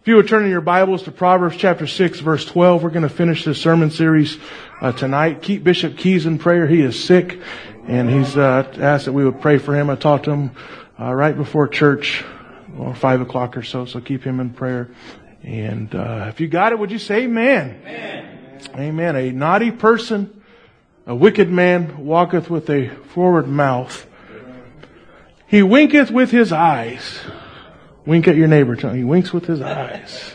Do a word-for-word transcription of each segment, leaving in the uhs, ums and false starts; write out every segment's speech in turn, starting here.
If you would turn in your Bibles to Proverbs chapter six, verse twelve, we're going to finish this sermon series uh, tonight. Keep Bishop Keys in prayer. He is sick, and he's uh, asked that we would pray for him. I talked to him uh, right before church, or five o'clock or so, so keep him in prayer. And uh, if you got it, would you say amen? Amen. Amen. A naughty person, a wicked man, walketh with a forward mouth. He winketh with his eyes. Wink at your neighbor. Tell him he winks with his eyes.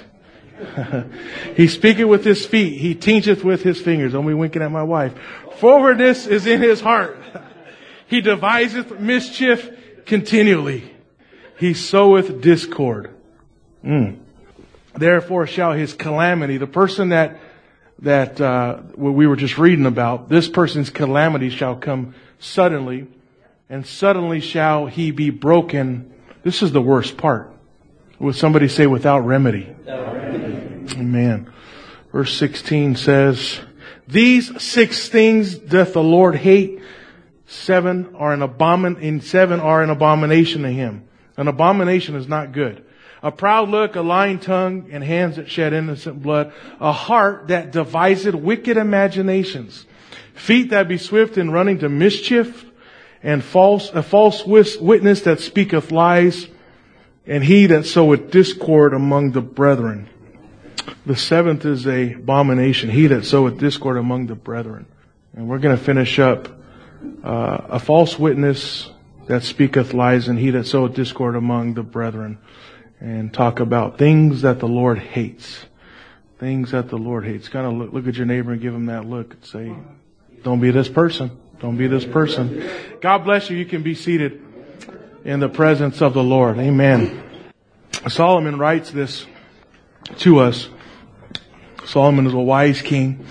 He speaketh with his feet. He teacheth with his fingers. Only winking at my wife. Forwardness is in his heart. He deviseth mischief continually. He soweth discord. Mm. Therefore shall his calamity, the person that that uh, we were just reading about, this person's calamity shall come suddenly, and suddenly shall he be broken. This is the worst part. Would somebody say without remedy? Without remedy. Amen. Verse sixteen says, these six things doth the Lord hate. Seven are an abomin, in seven are an abomination to him. An abomination is not good. A proud look, a lying tongue, and hands that shed innocent blood. A heart that deviseth wicked imaginations. Feet that be swift in running to mischief. And false, a false witness that speaketh lies. And he that soweth discord among the brethren. The seventh is a abomination. He that soweth discord among the brethren. And we're going to finish up. Uh, a false witness that speaketh lies, and he that soweth discord among the brethren. And talk about things that the Lord hates. Things that the Lord hates. Kind of look, look at your neighbor and give him that look and say, don't be this person. Don't be this person. God bless you. You can be seated in the presence of the Lord. Amen. Solomon writes this to us. Solomon is a wise king,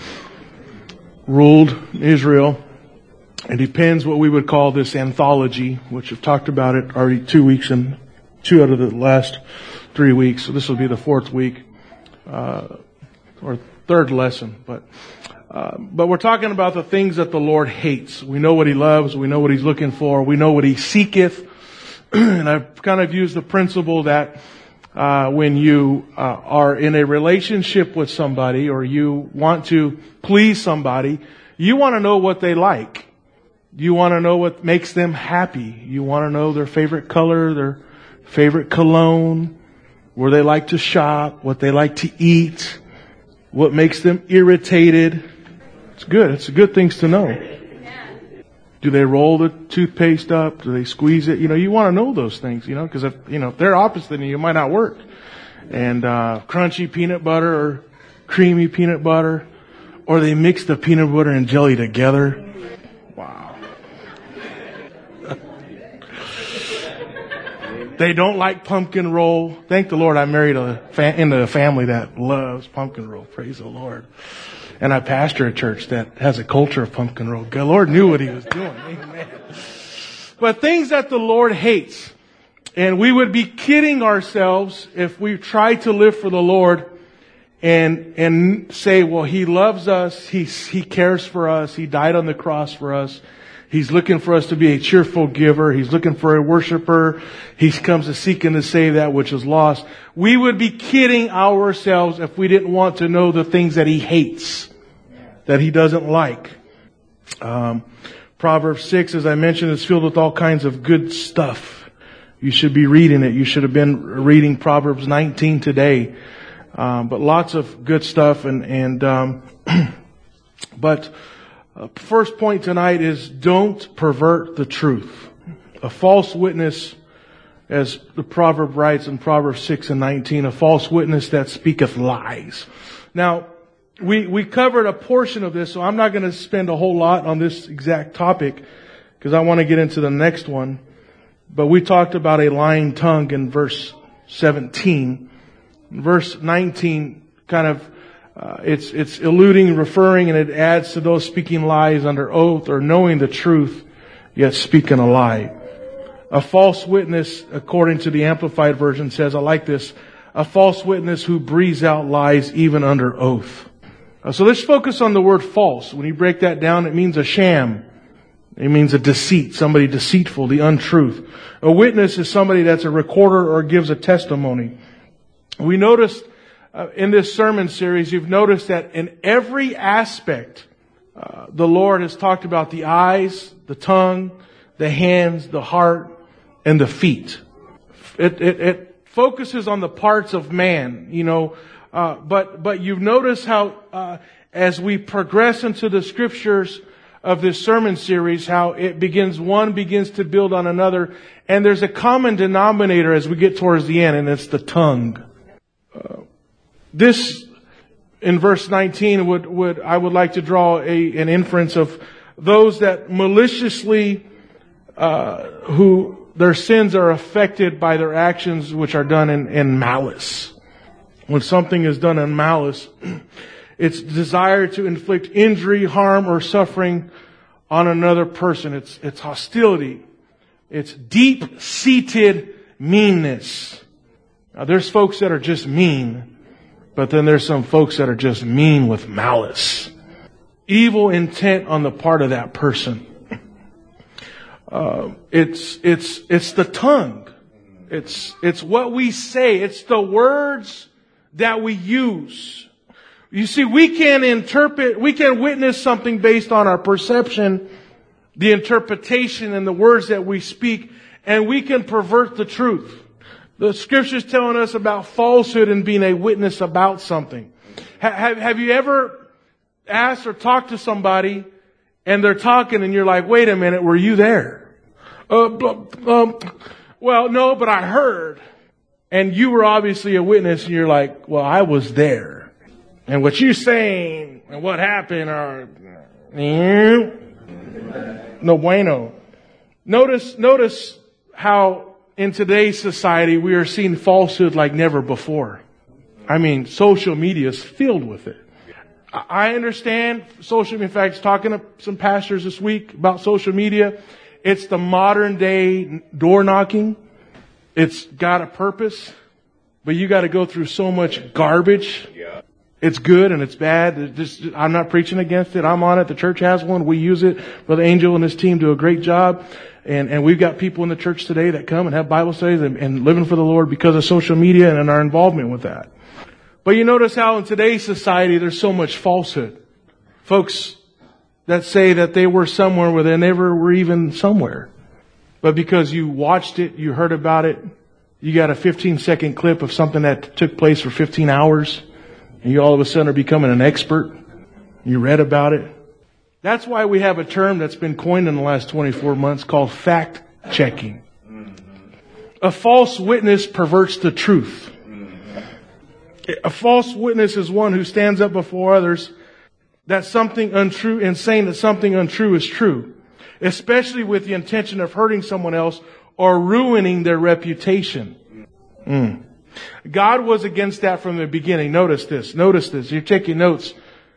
ruled Israel, and he pens what we would call this anthology, which we've talked about it already two weeks and two out of the last three weeks. So this will be the fourth week, uh, or third lesson, but Uh, but we're talking about the things that the Lord hates. We know what He loves. We know what He's looking for. We know what He seeketh. And I've kind of used the principle that uh, when you uh, are in a relationship with somebody, or you want to please somebody, you want to know what they like. You want to know what makes them happy. You want to know their favorite color, their favorite cologne, where they like to shop, what they like to eat, what makes them irritated. It's good. It's good things to know. Do they roll the toothpaste up? Do they squeeze it? You know, you want to know those things, you know, because if, you know, if they're opposite of you, it might not work. And, uh, crunchy peanut butter or creamy peanut butter, or they mix the peanut butter and jelly together. Wow. They don't like pumpkin roll. Thank the Lord I married a fa- into a family that loves pumpkin roll. Praise the Lord. And I pastor a church that has a culture of pumpkin roll. The Lord knew what He was doing. Amen. But things that the Lord hates. And we would be kidding ourselves if we tried to live for the Lord and and say, well, He loves us. He, he cares for us. He died on the cross for us. He's looking for us to be a cheerful giver. He's looking for a worshiper. He comes to seek and to save that which is lost. We would be kidding ourselves if we didn't want to know the things that He hates, that He doesn't like. Um, Proverbs six, as I mentioned, is filled with all kinds of good stuff. You should be reading it. You should have been reading Proverbs nineteen today. Um, but lots of good stuff. And, and um, but... Uh, first point tonight is don't pervert the truth. A false witness, as the proverb writes in Proverbs six and nineteen, a false witness that speaketh lies. Now, we, we covered a portion of this, so I'm not going to spend a whole lot on this exact topic because I want to get into the next one. But we talked about a lying tongue in verse seventeen. Verse nineteen kind of Uh, it's, it's alluding, referring, and it adds to those speaking lies under oath or knowing the truth, yet speaking a lie. A false witness, according to the Amplified Version, says, I like this, a false witness who breathes out lies even under oath. Uh, so let's focus on the word false. When you break that down, it means a sham. It means a deceit, somebody deceitful, the untruth. A witness is somebody that's a recorder or gives a testimony. We noticed uh, in this sermon series, you've noticed that in every aspect, uh, the Lord has talked about the eyes, the tongue, the hands, the heart, and the feet. It, it, it focuses on the parts of man, you know, uh, but, but you've noticed how, uh, as we progress into the scriptures of this sermon series, how it begins, one begins to build on another, and there's a common denominator as we get towards the end, and it's the tongue. Uh, this, in verse nineteen, would, would, I would like to draw a, an inference of those that maliciously, uh, who their sins are affected by their actions which are done in, in malice. When something is done in malice, it's desire to inflict injury, harm, or suffering on another person. It's, it's hostility. It's deep-seated meanness. Now, there's folks that are just mean, but then there's some folks that are just mean with malice. Evil intent on the part of that person. Uh, it's, it's, it's the tongue. It's, it's what we say. It's the words that we use. You see, we can interpret, we can witness something based on our perception, the interpretation, and the words that we speak, and we can pervert the truth. The scripture's telling us about falsehood and being a witness about something. Have, have you ever asked or talked to somebody and they're talking and you're like, wait a minute, were you there? Uh, um, well, no, but I heard. And you were obviously a witness and you're like, well, I was there. And what you're saying and what happened are no bueno. Notice, notice how in today's society we are seeing falsehood like never before. I mean, social media is filled with it. I understand social media. In fact, talking to some pastors this week about social media. It's the modern day door knocking. It's got a purpose, but you got to go through so much garbage. Yeah. It's good and it's bad. It's just, I'm not preaching against it. I'm on it. The church has one. We use it. Brother Angel and his team do a great job. And, and we've got people in the church today that come and have Bible studies and, and living for the Lord because of social media and our involvement with that. But you notice how in today's society there's so much falsehood. Folks that say that they were somewhere where they never were even somewhere. But because you watched it, you heard about it, you got a fifteen second clip of something that took place for fifteen hours, and you all of a sudden are becoming an expert. You read about it. That's why we have a term that's been coined in the last twenty-four months called fact checking. A false witness perverts the truth. A false witness is one who stands up before others that something untrue and saying that something untrue is true, especially with the intention of hurting someone else or ruining their reputation. Mm. God was against that from the beginning. Notice this. Notice this. You're taking notes.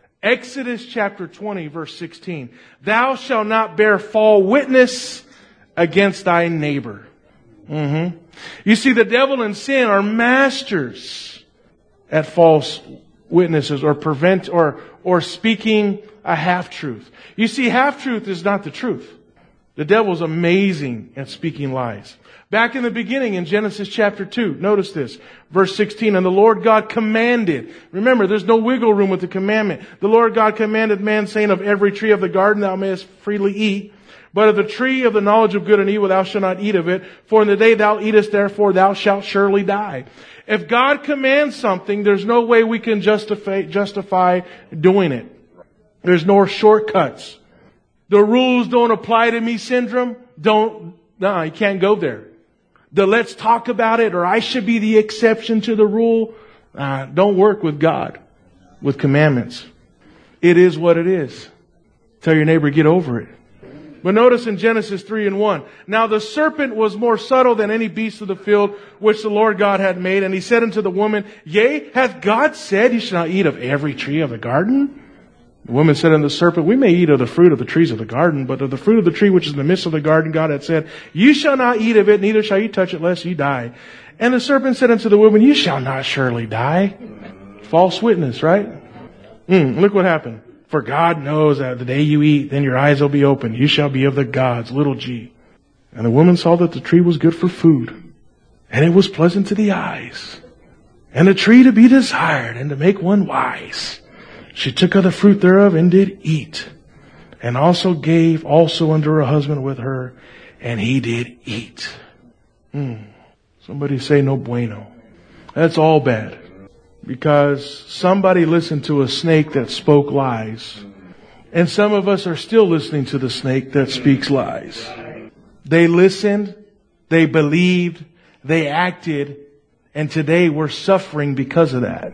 Exodus chapter twenty, verse sixteen. Thou shalt not bear false witness against thy neighbor. Mm-hmm. You see, the devil and sin are masters at false witnesses or prevent or or speaking a half-truth. You see, half-truth is not the truth. The devil's amazing at speaking lies. Back in the beginning in Genesis chapter two, notice this, verse sixteen, and the Lord God commanded. Remember, there's no wiggle room with the commandment. The Lord God commanded man, saying, of every tree of the garden thou mayest freely eat, but of the tree of the knowledge of good and evil thou shalt not eat of it, for in the day thou eatest therefore thou shalt surely die. If God commands something, there's no way we can justify, justify doing it. There's no shortcuts. The rules don't apply to me syndrome, don't, no, you can't go there. The let's talk about it or I should be the exception to the rule, uh, don't work with God, with commandments. It is what it is. Tell your neighbor, get over it. But notice in Genesis three and one, now the serpent was more subtle than any beast of the field which the Lord God had made. And he said unto the woman, yea, hath God said, you shall not eat of every tree of the garden? The woman said unto the serpent, we may eat of the fruit of the trees of the garden, but of the fruit of the tree which is in the midst of the garden, God had said, you shall not eat of it, neither shall you touch it, lest you die. And the serpent said unto the woman, you shall not surely die. False witness, right? Mm, look what happened. For God knows that the day you eat, then your eyes will be opened. You shall be of the gods, little g. And the woman saw that the tree was good for food, and it was pleasant to the eyes, and a tree to be desired, and to make one wise. She took of the fruit thereof, and did eat, and also gave also unto her husband with her, and he did eat. Hmm. Somebody say no bueno. That's all bad. Because somebody listened to a snake that spoke lies. And some of us are still listening to the snake that speaks lies. They listened, they believed, they acted, and today we're suffering because of that.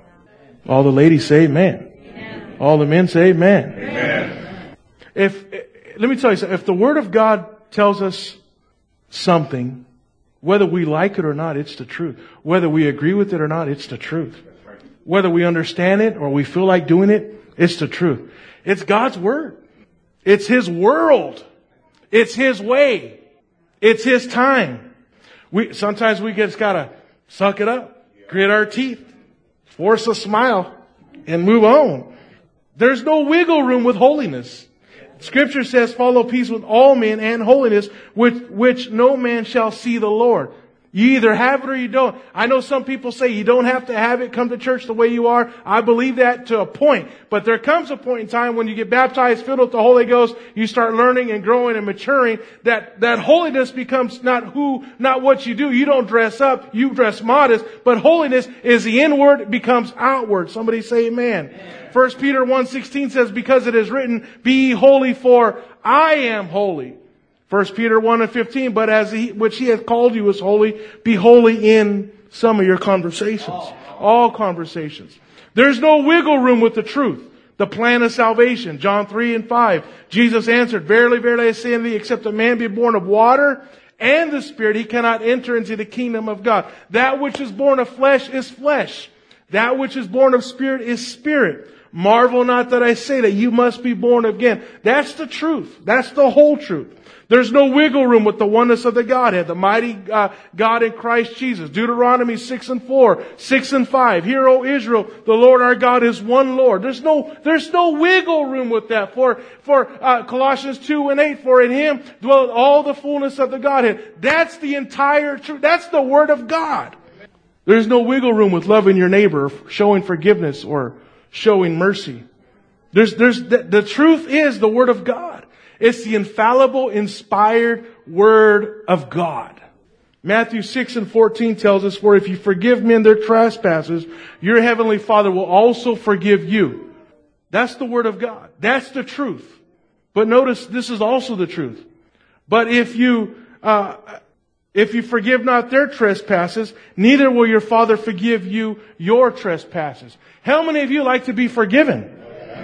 All the ladies say amen. Amen. All the men say amen. Amen. If, let me tell you something. If the Word of God tells us something, whether we like it or not, it's the truth. Whether we agree with it or not, it's the truth. Whether we understand it or we feel like doing it, it's the truth. It's God's Word. It's His world. It's His way. It's His time. We, sometimes we just gotta suck it up, grit our teeth, force a smile, and move on. There's no wiggle room with holiness. Scripture says, follow peace with all men and holiness, which, which no man shall see the Lord. You either have it or you don't. I know some people say you don't have to have it. Come to church the way you are. I believe that to a point. But there comes a point in time when you get baptized, filled with the Holy Ghost, you start learning and growing and maturing, that, that holiness becomes not who, not what you do. You don't dress up, you dress modest, but holiness is the inward, it becomes outward. Somebody say amen. Amen. First Peter one sixteen says, because it is written, be ye holy, for I am holy. First Peter one and fifteen, but as he, which he hath called you is holy, be holy in some of your conversations. All conversations. There's no wiggle room with the truth. The plan of salvation. John three and five. Jesus answered, verily, verily, I say unto thee, except a man be born of water and the Spirit, he cannot enter into the kingdom of God. That which is born of flesh is flesh. That which is born of Spirit is spirit. Marvel not that I say that you must be born again. That's the truth. That's the whole truth. There's no wiggle room with the oneness of the Godhead, the mighty uh, God in Christ Jesus. Deuteronomy six and four, six and five. Hear, O Israel, the Lord our God is one Lord. There's no, there's no wiggle room with that. For, for uh, Colossians two and eight, for in Him dwelleth all the fullness of the Godhead. That's the entire truth. That's the Word of God. There's no wiggle room with loving your neighbor, showing forgiveness, or showing mercy. There's, there's, the, the truth is the Word of God. It's the infallible, inspired Word of God. Matthew six and fourteen tells us, for if you forgive men their trespasses, your heavenly Father will also forgive you. That's the Word of God. That's the truth. But notice, this is also the truth. But if you, uh, if you forgive not their trespasses, neither will your Father forgive you your trespasses. How many of you like to be forgiven?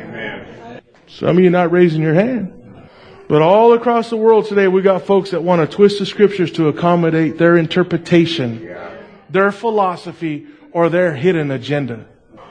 Amen. Some of you not raising your hand. But all across the world today, we got folks that want to twist the Scriptures to accommodate their interpretation, their philosophy, or their hidden agenda.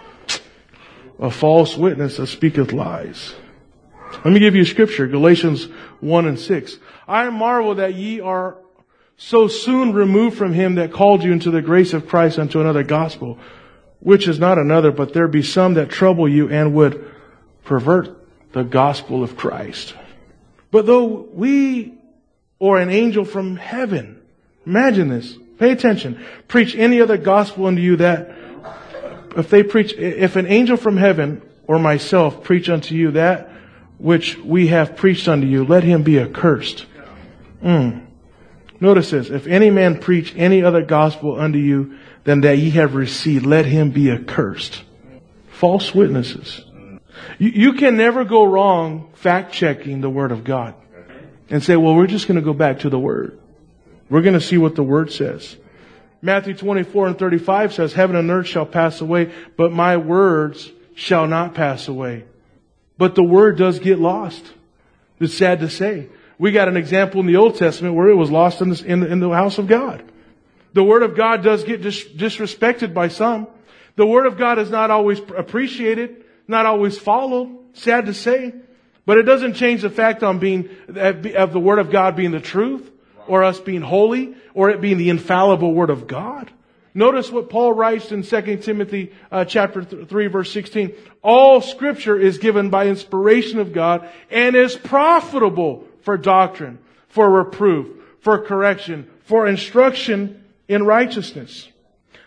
A false witness that speaketh lies. Let me give you a scripture, Galatians one and six. I marvel that ye are so soon removed from him that called you into the grace of Christ unto another gospel, which is not another, but there be some that trouble you and would pervert the gospel of Christ. But though we or an angel from heaven, imagine this, pay attention, preach any other gospel unto you, that if they preach, if an angel from heaven or myself preach unto you that which we have preached unto you, let him be accursed. Mm. Notice this, if any man preach any other gospel unto you than that ye have received, let him be accursed. False witnesses. You, you can never go wrong fact-checking the Word of God and say, well, we're just going to go back to the Word. We're going to see what the Word says. Matthew twenty-four and thirty-five says, heaven and earth shall pass away, but my words shall not pass away. But the Word does get lost. It's sad to say. We got an example in the Old Testament where it was lost in, this, in, the, in the house of God. The Word of God does get dis, disrespected by some. The Word of God is not always appreciated, not always followed. Sad to say. But it doesn't change the fact on being, of the Word of God being the truth, or us being holy, or it being the infallible Word of God. Notice what Paul writes in Second Timothy uh, chapter three, verse sixteen. All Scripture is given by inspiration of God and is profitable for doctrine, for reproof, for correction, for instruction in righteousness.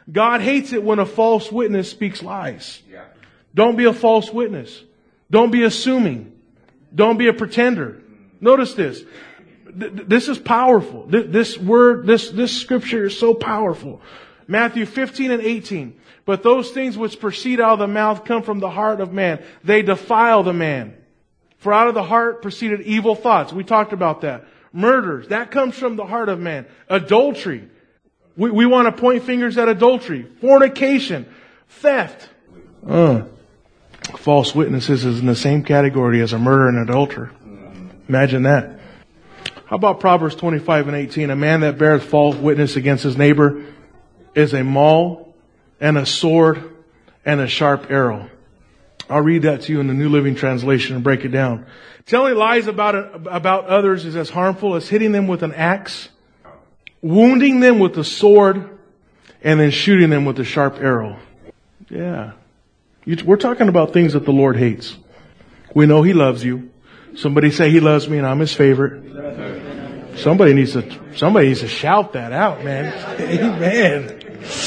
God hates it when a false witness speaks lies. Don't be a false witness. Don't be assuming. Don't be a pretender. Notice this. This is powerful. This word, this, this scripture is so powerful. Matthew fifteen and eighteen. But those things which proceed out of the mouth come from the heart of man. They defile the man. For out of the heart proceeded evil thoughts. We talked about that. Murders. That comes from the heart of man. Adultery. We, we want to point fingers at adultery. Fornication. Theft. Uh, false witnesses is in the same category as a murderer and adulterer. Imagine that. How about Proverbs twenty-five and eighteen? A man that beareth false witness against his neighbor is a maul and a sword and a sharp arrow. I'll read that to you in the New Living Translation and break it down. Telling lies about about others is as harmful as hitting them with an axe, wounding them with a sword, and then shooting them with a sharp arrow. Yeah. We're talking about things that the Lord hates. We know He loves you. Somebody say, He loves me and I'm His favorite. Somebody needs to, somebody needs to shout that out, man. Amen.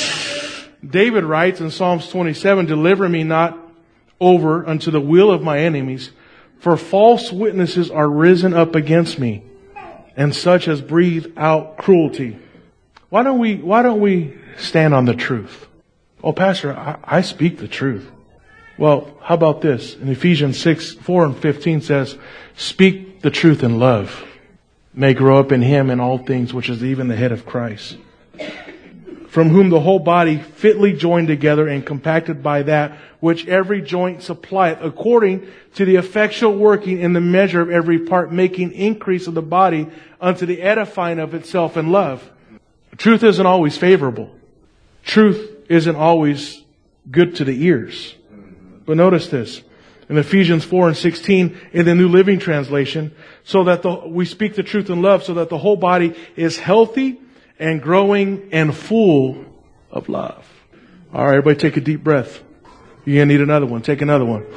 David writes in Psalms twenty-seven, deliver me not over unto the will of my enemies, for false witnesses are risen up against me, and such as breathe out cruelty. Why don't we, why don't we stand on the truth? Oh, Pastor, I, I speak the truth. Well, how about this? In Ephesians six, four and fifteen says, speak the truth in love. May grow up in Him in all things, which is even the head of Christ. From whom the whole body fitly joined together and compacted by that which every joint supplieth, according to the effectual working in the measure of every part, making increase of the body unto the edifying of itself in love. Truth isn't always favorable. Truth isn't always good to the ears. But notice this. In Ephesians four and sixteen, in the New Living Translation, so that the, we speak the truth in love, so that the whole body is healthy and growing and full of love. All right, everybody take a deep breath. You're going to need another one. Take another one.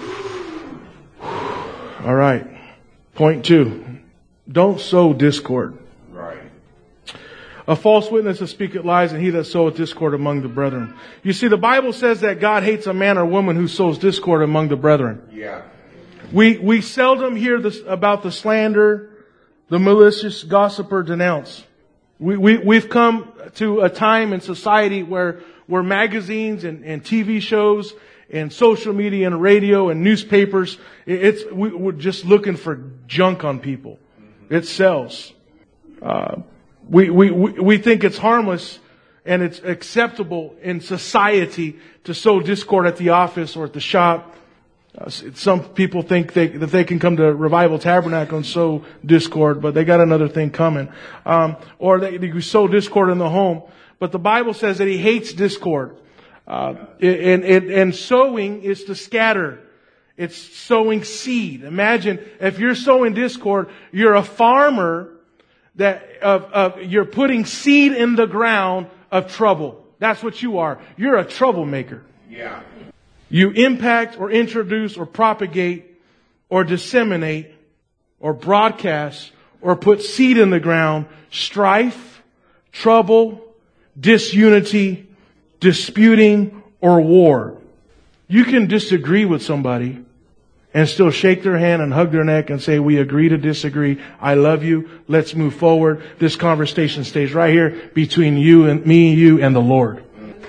All right. Point two. Don't sow discord. Right. A false witness that speaketh lies, and he that soweth discord among the brethren. You see, the Bible says that God hates a man or woman who sows discord among the brethren. Yeah. We, we seldom hear this about the slander, the malicious gossiper denounce. We, we, we've come to a time in society where, where magazines and, and T V shows and social media and radio and newspapers, it's, we, we're just looking for junk on people. It sells. Uh, we, we, we think it's harmless and it's acceptable in society to sow discord at the office or at the shop. Uh, some people think they, that they can come to Revival Tabernacle and sow discord, but they got another thing coming. Um, or they, they sow discord in the home. But the Bible says that He hates discord. Uh, and, and, and sowing is to scatter. It's sowing seed. Imagine if you're sowing discord, you're a farmer that of, of you're putting seed in the ground of trouble. That's what you are. You're a troublemaker. Yeah. You impact or introduce or propagate or disseminate or broadcast or put seed in the ground, strife, trouble, disunity, disputing, or war. You can disagree with somebody and still shake their hand and hug their neck and say, we agree to disagree. I love you. Let's move forward. This conversation stays right here between you and me, you and the Lord.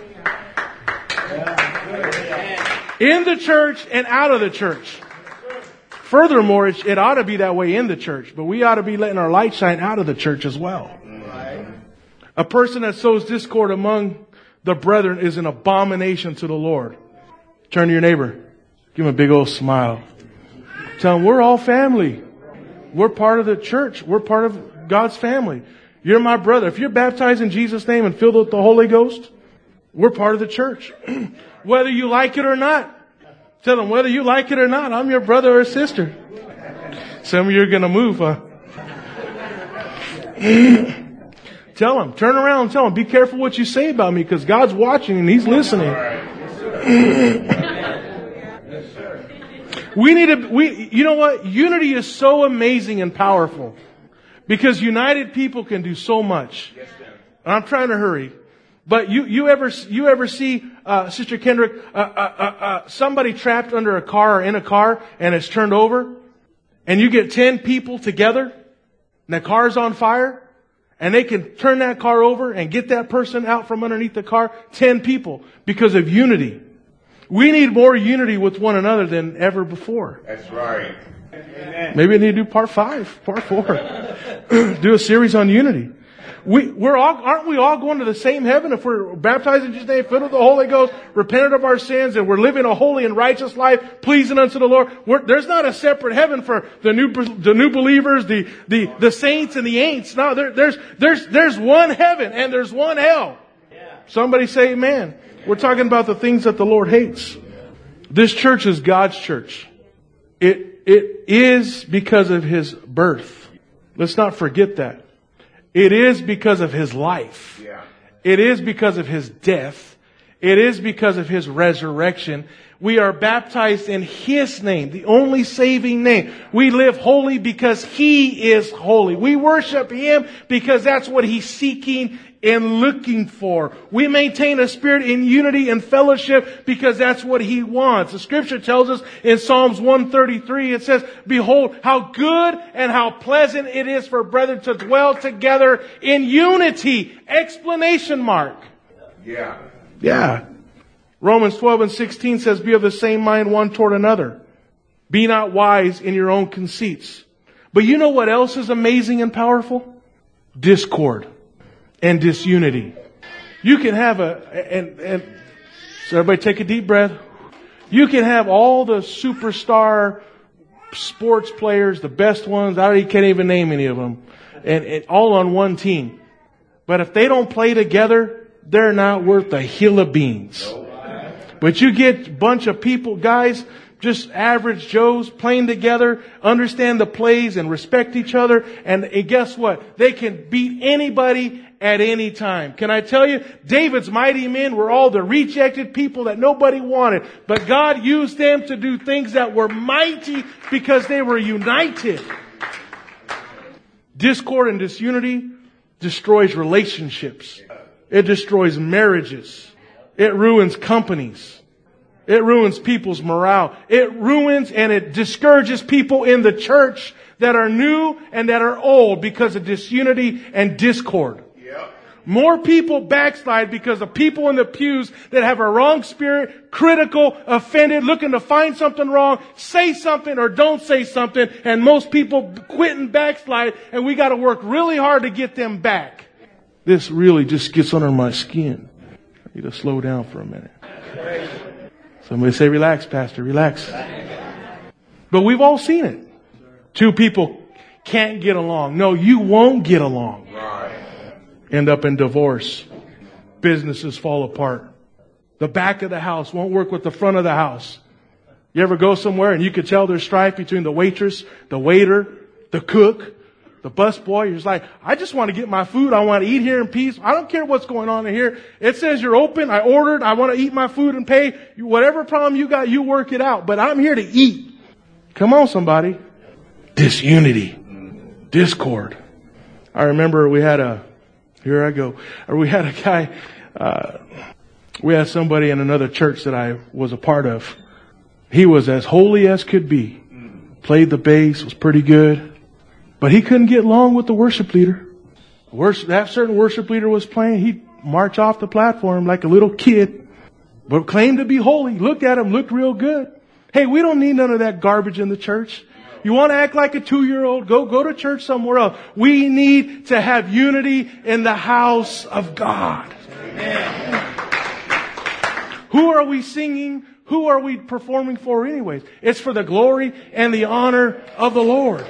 In the church and out of the church. Furthermore, it, it ought to be that way in the church, but we ought to be letting our light shine out of the church as well. A person that sows discord among the brethren is an abomination to the Lord. Turn to your neighbor. Give him a big old smile. Tell him we're all family. We're part of the church. We're part of God's family. You're my brother. If you're baptized in Jesus' name and filled with the Holy Ghost, we're part of the church. Whether you like it or not. Tell them, whether you like it or not, I'm your brother or sister. Some of you are going to move, huh? Tell them, turn around and tell them, be careful what you say about me because God's watching and He's listening. We need to, we, you know what? Unity is so amazing and powerful because united people can do so much. And I'm trying to hurry. But you, you ever, you ever see, uh, Sister Kendrick, uh, uh, uh, uh, somebody trapped under a car or in a car and it's turned over and you get ten people together and the car's on fire and they can turn that car over and get that person out from underneath the car, ten people, because of unity. We need more unity with one another than ever before. That's right. Amen. Maybe we need to do part five, part four. Do a series on unity. We, we're all, aren't we all going to the same heaven if we're baptized in Jesus' name, filled with the Holy Ghost, repented of our sins, and we're living a holy and righteous life, pleasing unto the Lord? We're, there's not a separate heaven for the new, the new believers, the, the, the saints and the ain'ts. No, there, there's, there's, there's one heaven and there's one hell. Somebody say amen. We're talking about the things that the Lord hates. This church is God's church. It, it is because of His birth. Let's not forget that. It is because of His life. Yeah. It is because of His death. It is because of His resurrection. We are baptized in His name, the only saving name. We live holy because He is holy. We worship Him because that's what He's seeking and looking for. We maintain a spirit in unity and fellowship because that's what He wants. The Scripture tells us in Psalms one thirty-three, it says, "Behold, how good and how pleasant it is for brethren to dwell together in unity!" Explanation mark. Yeah. Yeah. Romans twelve and sixteen says, "Be of the same mind one toward another. Be not wise in your own conceits." But you know what else is amazing and powerful? Discord and disunity. You can have a, and, and, so everybody take a deep breath. You can have all the superstar sports players, the best ones, I can't even name any of them, and, and all on one team. But if they don't play together, they're not worth a hill of beans. But you get a bunch of people, guys, just average Joes playing together, understand the plays and respect each other. And, and guess what? They can beat anybody at any time. Can I tell you, David's mighty men were all the rejected people that nobody wanted. But God used them to do things that were mighty because they were united. Discord and disunity destroys relationships. It destroys marriages. It ruins companies. It ruins people's morale. It ruins and it discourages people in the church that are new and that are old because of disunity and discord. Yep. More people backslide because of people in the pews that have a wrong spirit, critical, offended, looking to find something wrong, say something or don't say something, and most people quit and backslide, and we got to work really hard to get them back. This really just gets under my skin. I need to slow down for a minute. Somebody say, "Relax, Pastor, relax." But we've all seen it. Two people can't get along. No, you won't get along. Right. End up in divorce. Businesses fall apart. The back of the house won't work with the front of the house. You ever go somewhere and you could tell there's strife between the waitress, the waiter, the cook, the busboy? You're just like, "I just want to get my food. I want to eat here in peace. I don't care what's going on in here. It says you're open. I ordered. I want to eat my food and pay. Whatever problem you got, you work it out. But I'm here to eat." Come on, somebody. Disunity. Discord. I remember we had a, here I go, or we had a guy, uh, we had somebody in another church that I was a part of. He was as holy as could be. Played the bass, was pretty good. But he couldn't get along with the worship leader. Worship, that certain worship leader was playing. He'd march off the platform like a little kid, but claimed to be holy. Looked at him, looked real good. Hey, we don't need none of that garbage in the church. You want to act like a two-year-old? Go, go to church somewhere else. We need to have unity in the house of God. Amen. Who are we singing? Who are we performing for anyways? It's for the glory and the honor of the Lord.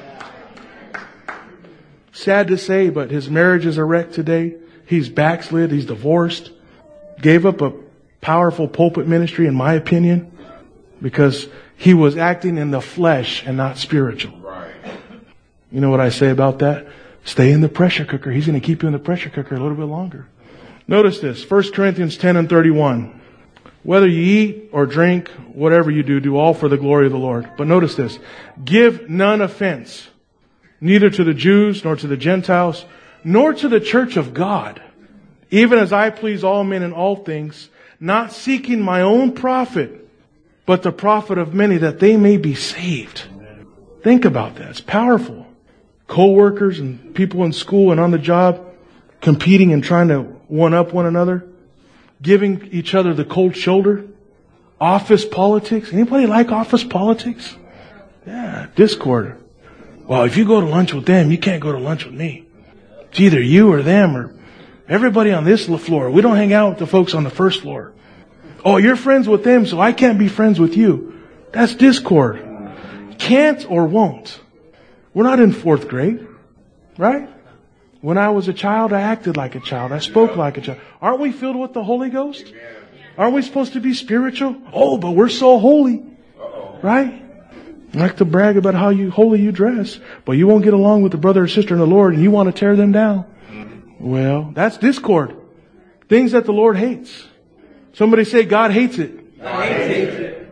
Sad to say, but his marriage is a wreck today. He's backslid. He's divorced. Gave up a powerful pulpit ministry, in my opinion, because he was acting in the flesh and not spiritual. Right. You know what I say about that? Stay in the pressure cooker. He's going to keep you in the pressure cooker a little bit longer. Notice this. First Corinthians ten and thirty-one. Whether you eat or drink, whatever you do, do all for the glory of the Lord. But notice this. Give none offense, neither to the Jews, nor to the Gentiles, nor to the church of God, even as I please all men in all things, not seeking my own profit, but the profit of many, that they may be saved. Think about that. It's powerful. Co-workers and people in school and on the job, competing and trying to one-up one another, giving each other the cold shoulder. Office politics. Anybody like office politics? Yeah, discord. Well, if you go to lunch with them, you can't go to lunch with me. It's either you or them or everybody on this floor. We don't hang out with the folks on the first floor. Oh, you're friends with them, so I can't be friends with you. That's discord. Can't or won't. We're not in fourth grade, right? When I was a child, I acted like a child. I spoke like a child. Aren't we filled with the Holy Ghost? Aren't we supposed to be spiritual? Oh, but we're so holy. Right? I like to brag about how you holy you dress, but you won't get along with the brother or sister in the Lord and you want to tear them down. Well, that's discord. Things that the Lord hates. Somebody say God hates it. God hates it.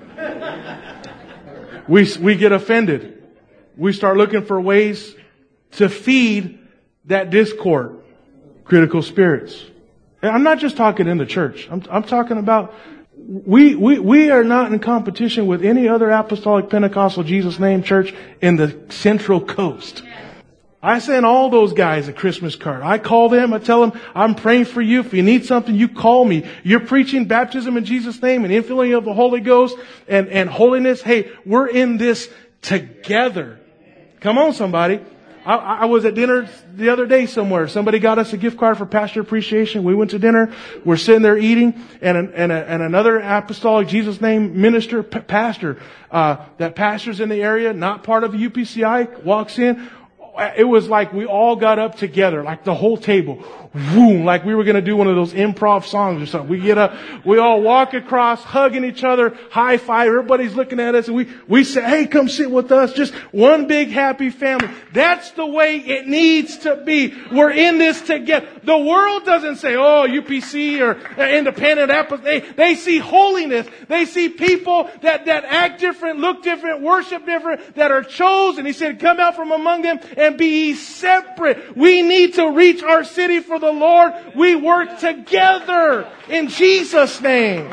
We, we get offended. We start looking for ways to feed that discord. Critical spirits. And I'm not just talking in the church. I'm, I'm talking about we, we, we are not in competition with any other apostolic Pentecostal Jesus name church in the Central Coast. I send all those guys a Christmas card. I call them. I tell them, I'm praying for you. If you need something, you call me. You're preaching baptism in Jesus' name and infilling of the Holy Ghost and, and holiness. Hey, we're in this together. Come on, somebody. I, I was at dinner the other day somewhere. Somebody got us a gift card for pastor appreciation. We went to dinner. We're sitting there eating, and an, and, a, and another apostolic Jesus name minister, p- pastor, uh, that pastors in the area, not part of U P C I, walks in. It was like we all got up together, like the whole table. Boom, like we were going to do one of those improv songs or something. We get up, we all walk across, hugging each other, high five. Everybody's looking at us and we, we say, hey, come sit with us. Just one big happy family. That's the way it needs to be. We're in this together. The world doesn't say, oh, U P C or independent. They, they see holiness. They see people that, that act different, look different, worship different, that are chosen. He said, come out from among them and be ye separate. We need to reach our city for the Lord. We work together in Jesus' name.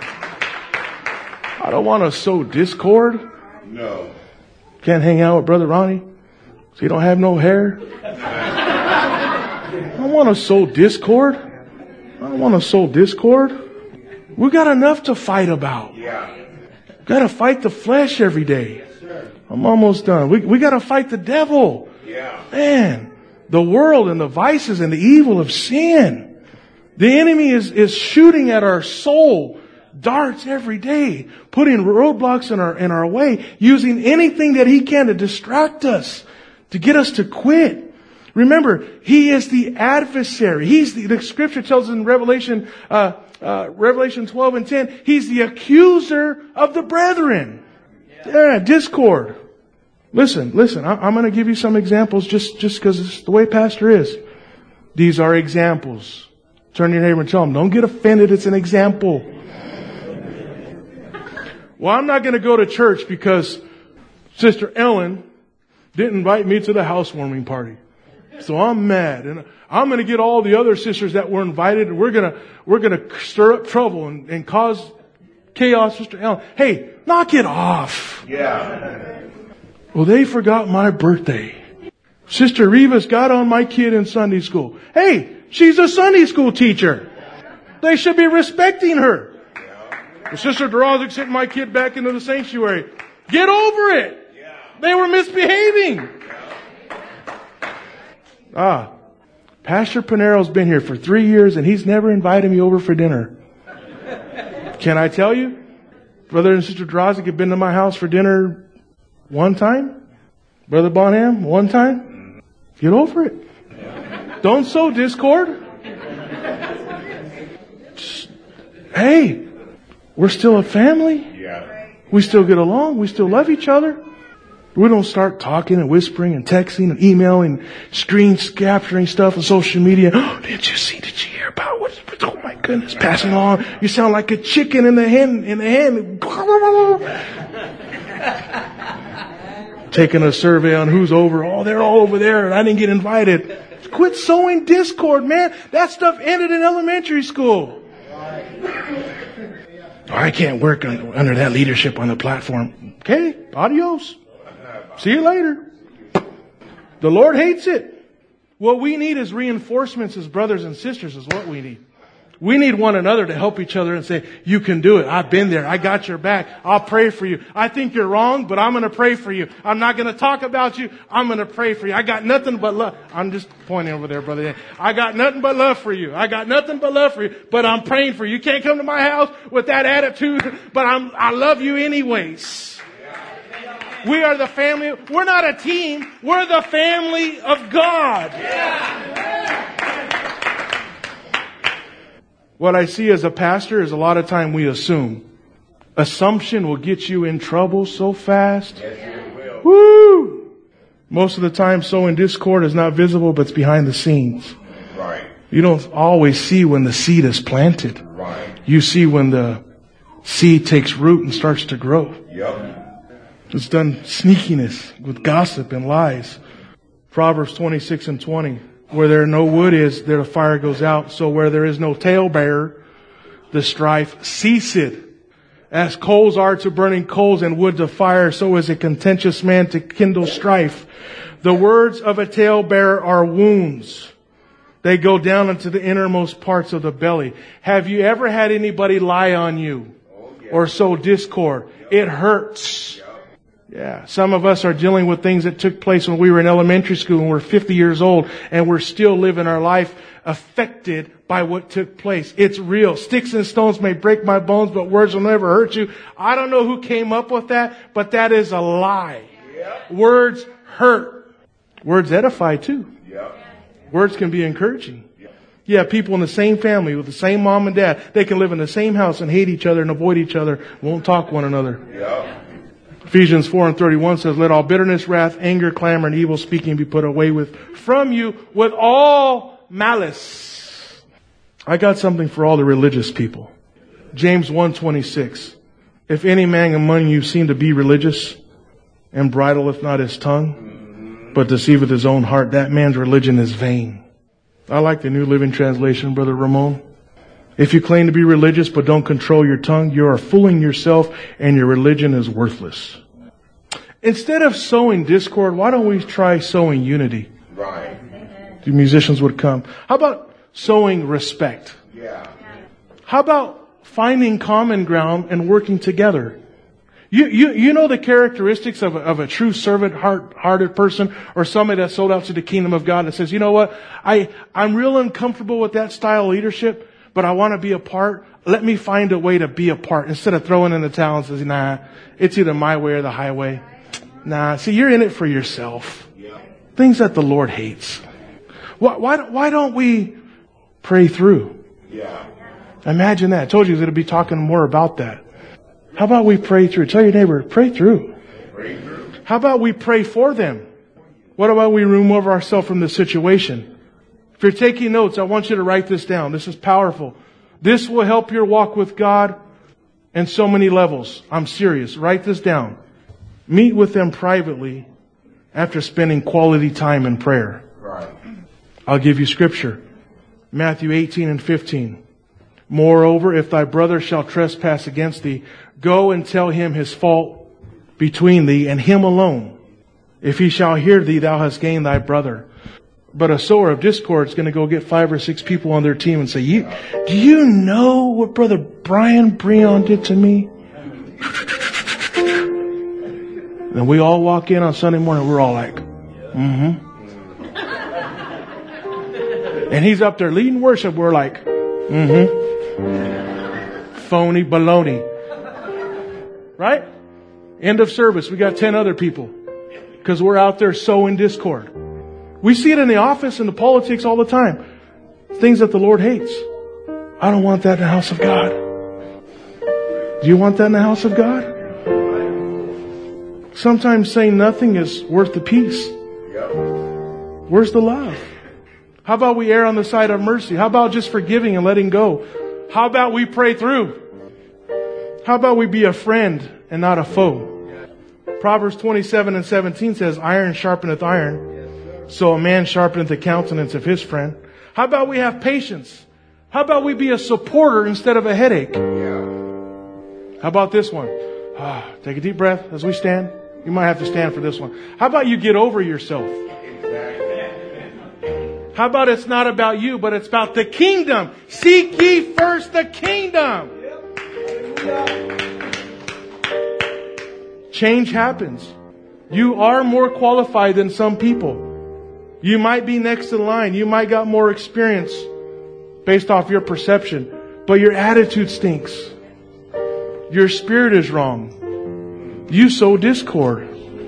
I don't want to sow discord. No. Can't hang out with Brother Ronnie so you don't have no hair. I don't want to sow discord. I don't want to sow discord. We got enough to fight about. Yeah. Got to fight the flesh every day. I'm almost done. We we got to fight the devil. Yeah. Man, the world and the vices and the evil of sin. The enemy is, is shooting at our soul darts every day, putting roadblocks in our, in our way, using anything that he can to distract us, to get us to quit. Remember, he is the adversary. He's the, the scripture tells us in Revelation, uh, uh, Revelation twelve and ten, he's the accuser of the brethren. Yeah, discord. Listen, listen, I'm going to give you some examples just, just because it's the way pastor is. These are examples. Turn to your neighbor and tell them, don't get offended. It's an example. Well, I'm not going to go to church because Sister Ellen didn't invite me to the housewarming party. So I'm mad. And I'm going to get all the other sisters that were invited and we're going to, we're going to stir up trouble and, and cause chaos. Sister Ellen, hey, knock it off. Yeah. Well, they forgot my birthday. Sister Rivas got on my kid in Sunday school. Hey, she's a Sunday school teacher. They should be respecting her. Well, Sister Dorozic sent my kid back into the sanctuary. Get over it. They were misbehaving. Ah, Pastor Panero's been here for three years and he's never invited me over for dinner. Can I tell you? Brother and Sister Dorozic have been to my house for dinner one time. Brother Bonham, one time. Get over it. Don't sow discord. Just, hey, we're still a family. Yeah. We still get along. We still love each other. We don't start talking and whispering and texting and emailing, screen capturing stuff on social media. Oh, did you see? Did you hear about what? Oh my goodness! Passing on. You sound like a chicken in the hen. In the hen. Taking a survey on who's over. Oh, they're all over there, and I didn't get invited. quit sowing discord, man. That stuff ended in elementary school. I can't work under, under that leadership on the platform. Okay, adios. See you later. The Lord hates it. What we need is reinforcements as brothers and sisters is what we need. We need one another to help each other and say, you can do it. I've been there. I got your back. I'll pray for you. I think you're wrong, but I'm going to pray for you. I'm not going to talk about you. I'm going to pray for you. I got nothing but love. I'm just pointing over there, brother. I got nothing but love for you. I got nothing but love for you, but I'm praying for you. You can't come to my house with that attitude, but I'm, I love you anyways. We are the family. We're not a team. We're the family of God. What I see as a pastor is a lot of time we assume. Assumption will get you in trouble so fast. Yes, it will. Woo! Most of the time sowing discord is not visible, but it's behind the scenes. Right. You don't always see when the seed is planted. Right. You see when the seed takes root and starts to grow. Yep. It's done sneakiness with gossip and lies. Proverbs twenty-six and twenty. Where there no wood is, there the fire goes out. So where there is no talebearer, the strife ceaseth. As coals are to burning coals and wood to fire, so is a contentious man to kindle strife. The words of a talebearer are wounds. They go down into the innermost parts of the belly. Have you ever had anybody lie on you or sow discord? It hurts. Yeah, some of us are dealing with things that took place when we were in elementary school and we're fifty years old and we're still living our life affected by what took place. It's real. Sticks and stones may break my bones, but words will never hurt you. I don't know who came up with that, but that is a lie. Yep. Words hurt. Words edify too. Yep. Words can be encouraging. Yep. Yeah, people in the same family with the same mom and dad, they can live in the same house and hate each other and avoid each other, won't talk one another. Yep. Ephesians four and thirty-one says, let all bitterness, wrath, anger, clamor, and evil speaking be put away with from you with all malice. I got something for all the religious people. James one twenty-six. If any man among you seem to be religious and bridleth not his tongue, but deceiveth his own heart, that man's religion is vain. I like the New Living Translation, Brother Ramon. If you claim to be religious but don't control your tongue, you are fooling yourself and your religion is worthless. Instead of sowing discord, why don't we try sowing unity? Right. The musicians would come. How about sowing respect? Yeah. How about finding common ground and working together? You, you, you know the characteristics of a, of a true servant heart, hearted person or somebody that's sold out to the kingdom of God and says, you know what? I, I'm real uncomfortable with that style of leadership, but I want to be a part. Let me find a way to be a part instead of throwing in the towel and says, nah, it's either my way or the highway. Nah, see, you're in it for yourself. Things that the Lord hates. Why, why, why don't we pray through? Yeah. Imagine that. I told you I was going to be talking more about that. How about we pray through? Tell your neighbor, pray through. Pray through. How about we pray for them? What about we remove ourselves from the situation? If you're taking notes, I want you to write this down. This is powerful. This will help your walk with God in so many levels. I'm serious. Write this down. Meet with them privately after spending quality time in prayer. Right. I'll give you scripture. Matthew eighteen and fifteen. Moreover, if thy brother shall trespass against thee, go and tell him his fault between thee and him alone. If he shall hear thee, thou hast gained thy brother. But a sower of discord is going to go get five or six people on their team and say, you, do you know what Brother Brian Breon did to me? And we all walk in on Sunday morning, we're all like, mm-hmm. And he's up there leading worship, we're like, mm-hmm. Phony baloney. Right? End of service. We got ten other people. Because we're out there sowing discord. We see it in the office and the politics all the time. Things that the Lord hates. I don't want that in the house of God. Do you want that in the house of God? Sometimes saying nothing is worth the peace. Where's the love? How about we err on the side of mercy? How about just forgiving and letting go? How about we pray through? How about we be a friend and not a foe? Proverbs twenty-seven and seventeen says, iron sharpeneth iron. So a man sharpeneth the countenance of his friend. How about we have patience? How about we be a supporter instead of a headache? How about this one? Ah, take a deep breath as we stand. You might have to stand for this one. How about you get over yourself? How about it's not about you, but it's about the kingdom? Seek ye first the kingdom. Change happens. You are more qualified than some people. You might be next in line. You might got more experience based off your perception. But your attitude stinks. Your spirit is wrong. You sow discord.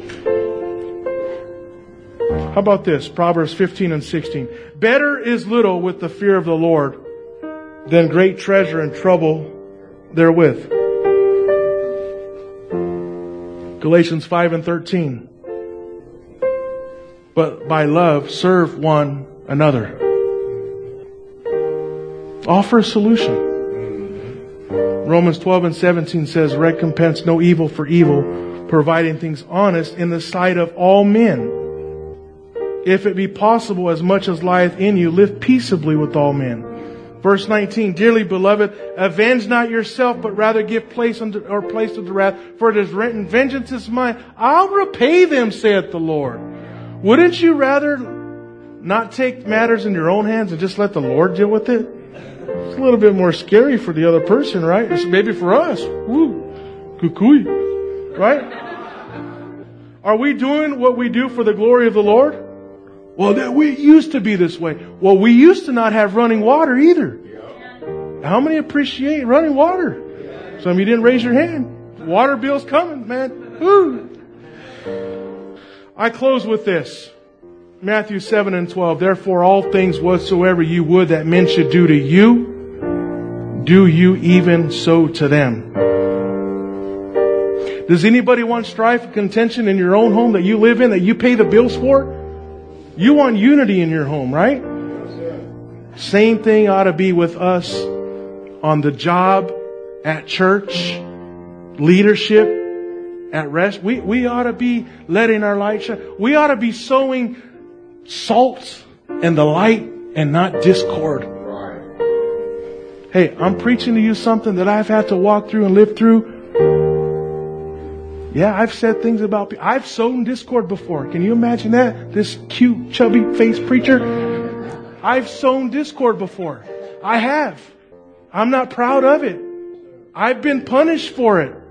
How about this? Proverbs fifteen and sixteen. Better is little with the fear of the Lord than great treasure and trouble therewith. Galatians five and thirteen. But by love, serve one another. Offer a solution. Romans twelve and seventeen says, recompense no evil for evil, providing things honest in the sight of all men. If it be possible, as much as lieth in you, live peaceably with all men. Verse nineteen, dearly beloved, avenge not yourself, but rather give place unto, or place to the wrath, for it is written, vengeance is mine, I'll repay them, saith the Lord. Wouldn't you rather not take matters in your own hands and just let the Lord deal with it? It's a little bit more scary for the other person, right? It's maybe for us. Woo. Kukui. Right? Are we doing what we do for the glory of the Lord? Well, that we used to be this way. Well, we used to not have running water either. How many appreciate running water? Some of you didn't raise your hand. Water bill's coming, man. Woo. I close with this. Matthew seven and twelve. Therefore, all things whatsoever you would that men should do to you, do you even so to them. Does anybody want strife and contention in your own home that you live in, that you pay the bills for? You want unity in your home, right? Same thing ought to be with us on the job, at church, leadership, at rest. We, we ought to be letting our light shine. We ought to be sowing salt and the light and not discord. Hey, I'm preaching to you something that I've had to walk through and live through. Yeah, I've said things about people. I've sown discord before. Can you imagine that? This cute, chubby-faced preacher. I've sown discord before. I have. I'm not proud of it. I've been punished for it.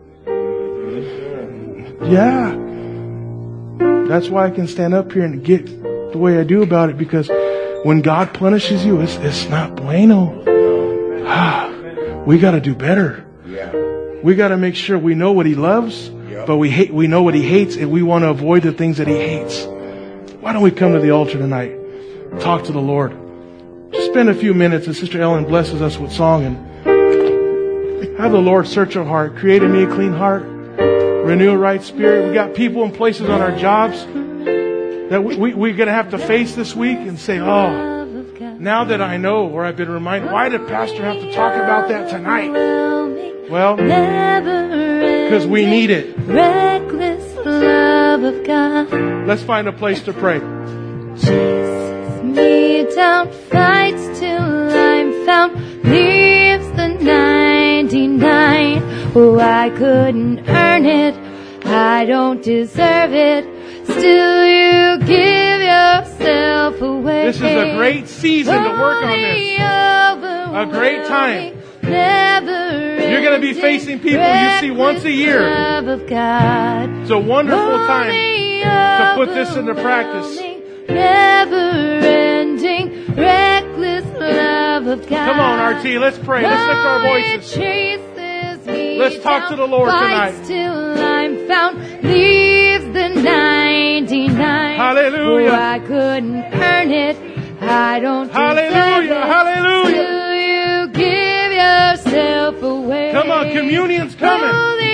Yeah. That's why I can stand up here and get the way I do about it, because when God punishes you, it's, it's not bueno. Ah, we got to do better. We got to make sure we know what He loves. But we hate, we know what He hates, and we want to avoid the things that He hates. Why don't we come to the altar tonight? Talk to the Lord. Just spend a few minutes, and Sister Ellen blesses us with song, and have the Lord search our heart. Create in me a clean heart. Renew a right spirit. We got people and places on our jobs that we, we, we're going to have to face this week and say, oh, now that I know, or I've been reminded, why did Pastor have to talk about that tonight? Well, because we need it. Reckless love of God. Let's find a place to pray. Chases me down, fights till I'm found, leaves the ninety-nine. Oh, I couldn't earn it, I don't deserve it, still you give yourself away. This is a great season to work on this. A great time. You're going to be facing people you see once a year. It's a wonderful time to put this into practice. Never-ending, reckless love of God. Come on, R T, let's pray. Let's lift our voices. Let's talk to the Lord tonight. Till I'm found, leaves the ninety-nine. Hallelujah. Oh, I couldn't earn it, I don't Hallelujah. deserve it. Hallelujah. Till you give yourself away. Come on, communion's coming.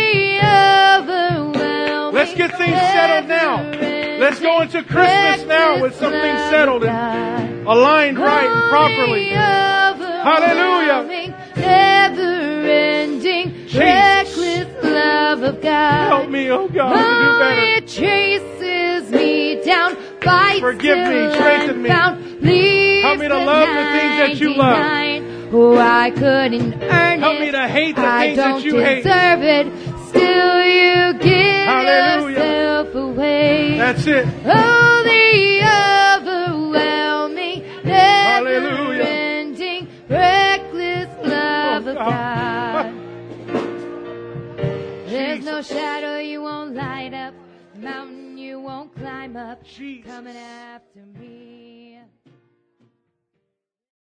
Let's get things settled now. Let's go into Christmas now with something settled and aligned right and properly. Hallelujah. Never-ending, reckless love of God. Help me, oh God, to do better. It chases me down, fight Forgive me, till strengthen I'm me. found. Leaves Help me to love the things that you love. ninety-nine. Oh, I couldn't earn Help it. me to hate the I things that don't you hate. deserve it. Still, you give Hallelujah. yourself away. That's it. Oh, the overwhelming, Hallelujah. never-ending, reckless love Oh, of God. God. There's no Jesus. shadow you won't light up, mountain you won't climb up, Jesus. coming after me.